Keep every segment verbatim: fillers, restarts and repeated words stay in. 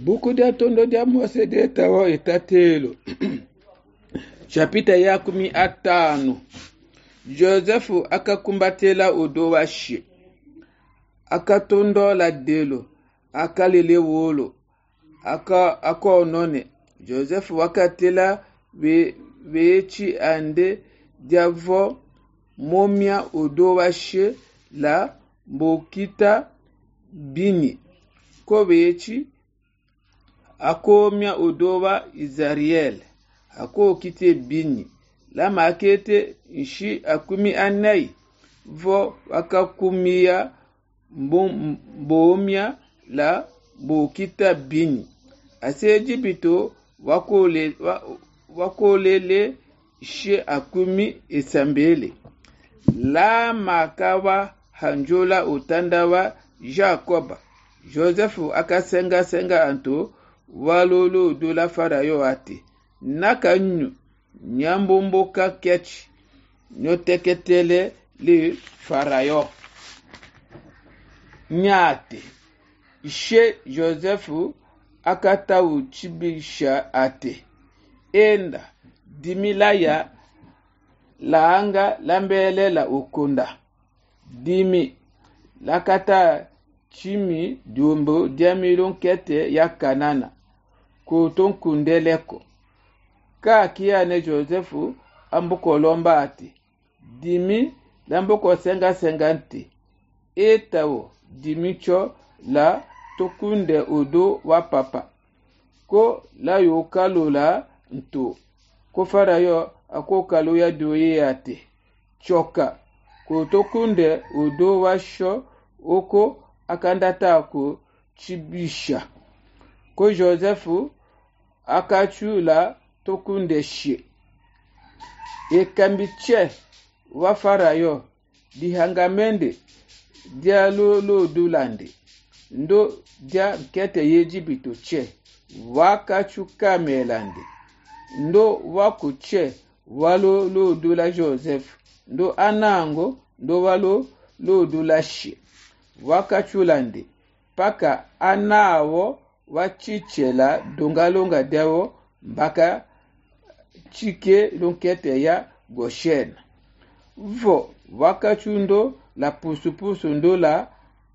Buku dia tondo dia Mose de tawo itatelo. Chapita ya kumi atano. Josefu akakumbatela odo wa shi. Akatondo la delo. Akalele wolo. Aka aka onone. Josefu wakatela we wechi ande diavo momia odo wa shi la mbokita bini. Ko wechi akomia odowa Izariel. Ako kite bini. La makete ishi akumi anai. Vo wakakumia mbomia la bokita bini. Ase Ejibito wakole wakolele ishi akumi esambele. La makawa hanjola utandawa Jacoba. Josefu akasenga senga anto walolo do la farayo ate. Naka nyu nyambomboka kechi nyoteketele le farayo. Nyate. Ishe Josefu akata uchibisha ate. Enda dimilaya laanga lambele la ukunda. Dimi lakata chimi diombo diamilon kete ya kanana. Koton kundeleko. Ka kia ne Josefu ambuko lomba ati. Dimi lambuko senga sengante. Etao dimicho la tokunde odo wa papa. Ko la yokalo la nto. Ko farayo ako kalo ya doye ate. Choka. Ko tokunde odo wa sho oko akandata ko chibisha. Ko Josefu akachula tokunde shi. E kambiche wa farayo dihangamende dia lolo dulande. Ndo dia kete Ejibito che wakachuka melande. Ndo wakuche walo lo dula Joseph. Ndo anango ndo walo lo dula shi. Wakachulande paka anawo wachichela dongalonga dewo mbaka chike lonkete ya Goshen. Vo wakachundo la pusupusu ndo la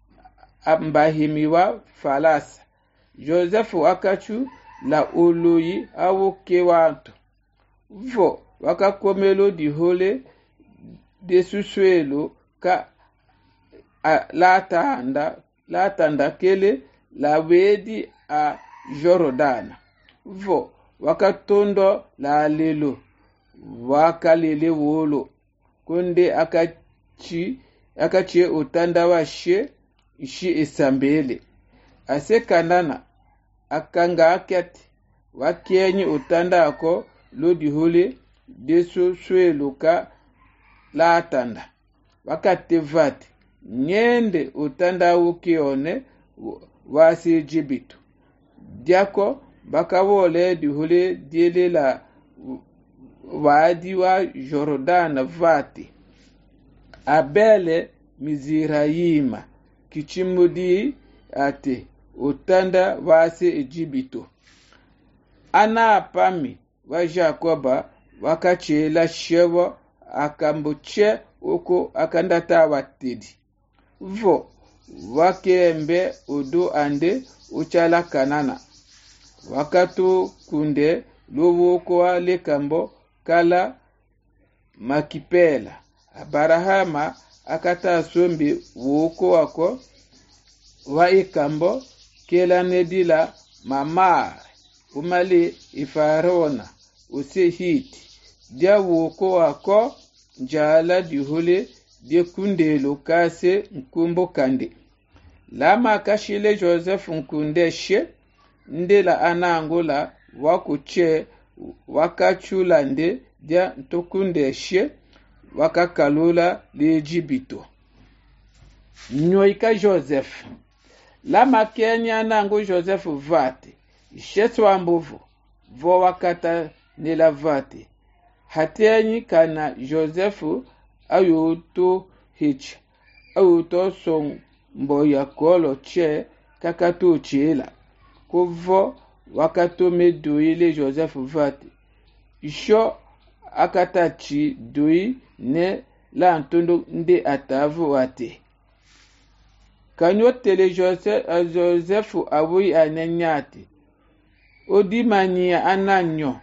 ambahimiwa falasa. Joseph wakachu la oloyi awoke wanto. Vo wakakomelo di hole desusuelo ka a latanda latanda kele la wedi a Jorodana. Vo wakatondo la lelo wakalele wolo konde akachi akachi utanda wa she ishi esambele. Ase kanana akanga akati wakienyi utanda ako lodi hole deso swelo ka latanda wakatevati nyende utanda ukione wasi Ejibito. Diako bakawole di hule diele la wadi wa Jorodana vati. Abele Mizirayima kichimudi ate utanda wasi Ejibito. Ana apami wa Jacoba wakachela shewa akambuche oko akandata watidi. Vo wakembe odo ande uchala kanana. Wakatu kunde lowo kwa lekambo kala makipela. Abarahama akata sombi woko wako wa ikambo kela nedila mamar umali ifarona usehiti. Dia woko wako njala dihule die kunde lokase nkumbo kande. Lama kashile Joseph nkunde she ndela anangola wakuche wakachulande dia ntokunde she wakakalula le Ejibito. Nyoika Joseph. Lama kenya nango Joseph vate. Ishetu ambovu. Vo wakata nela vate. Hatenyi kana Joseph ayoto hich. Ayoto son mboya kolo che kakatu chela. kovo wakatome doi le Joseph vate. Isho akatachi doi ne la ntondo nde atavu wate. Kanyo tele Joseph, Joseph awui ananyati. Odi mania ananyo.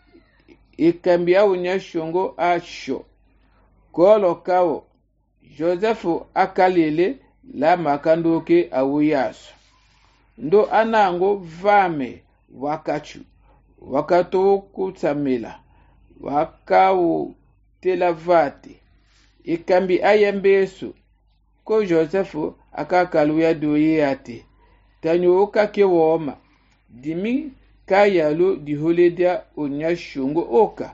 Ikambia unya shongo asho. Kolo kawo. Joseph akalele la makandoke awuyaso. Ndo anango vame wakachu. Wakato kutsamela. Wakawo tela vate. Ikambi ayembeso. Ko Joseph akakaluya doye ate. Tanyo okake woma. Dimi kayalo di holedia onya shongo oka.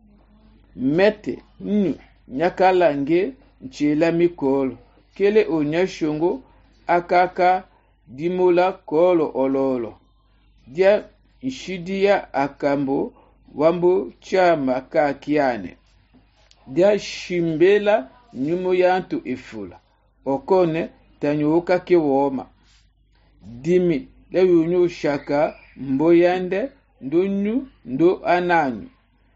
Mete nyu nyakalange nchela mikolo. Kele onya shongo akaka dimola kolo ololo. Dia nshidia akambo wambo chama kakiane. Dia shimbela nyumo yantu ifula. Okone tanyo okake woma. Dimi le yunyo shaka mboyande ndo nyu ndo ananyu.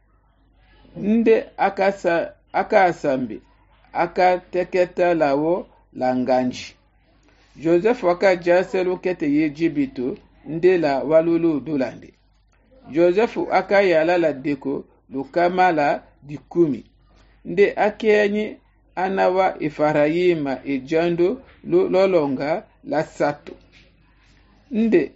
Nde akasa akasambi akateketa lawo langanji. Joseph wakajaselu kete yejibito nde la walulu dolande. Joseph akayala la deko lukamala dikumi. Nde akenyi anawa Efraima ejando lolonga la sato. Nde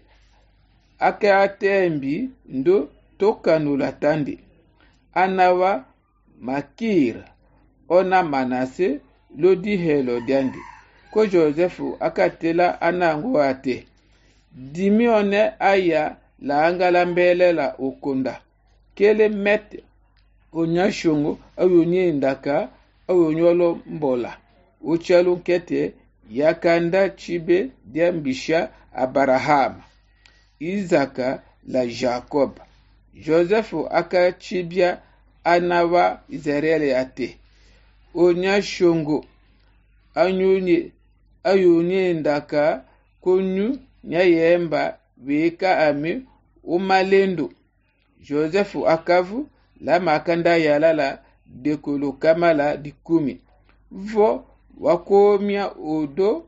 akatembi ndo tokanu la tandi. Anawa Makira ona Manase lodi helo diandi. Ko Joseph akatela anango ate. Dimi one aya la angala mbele la okonda. Kele mete onyashongo ayonye ndaka ayonyolo mbola. Uchalu kete yakanda chibe diambisha Abraham. Izaka la Jacob. Joseph akachibia anawa Israeli ate. Onyashongo anyonye ayonye ndaka konyu nyayemba weka ami umalendo. Joseph akavu la makanda yalala dekolo kamala dikumi. Vo wakomia odo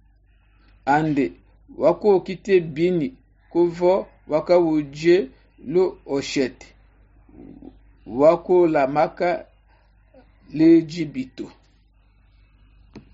ande wako kite bini kuvo wakawuje lo oshete wako la maka le jibito.